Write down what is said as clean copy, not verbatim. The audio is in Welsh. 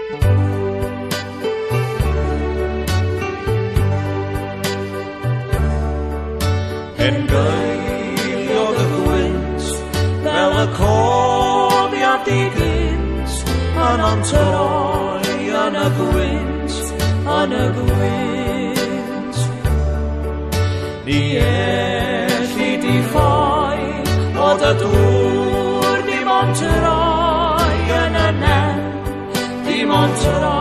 En geiriodd y gwynt fel y cofiad i gynt yn o'n troi yn y gwynt, yn y gwynt. Ni elli di ffoi oedd y dŵr dim ond troi yn y nen, dim ond troi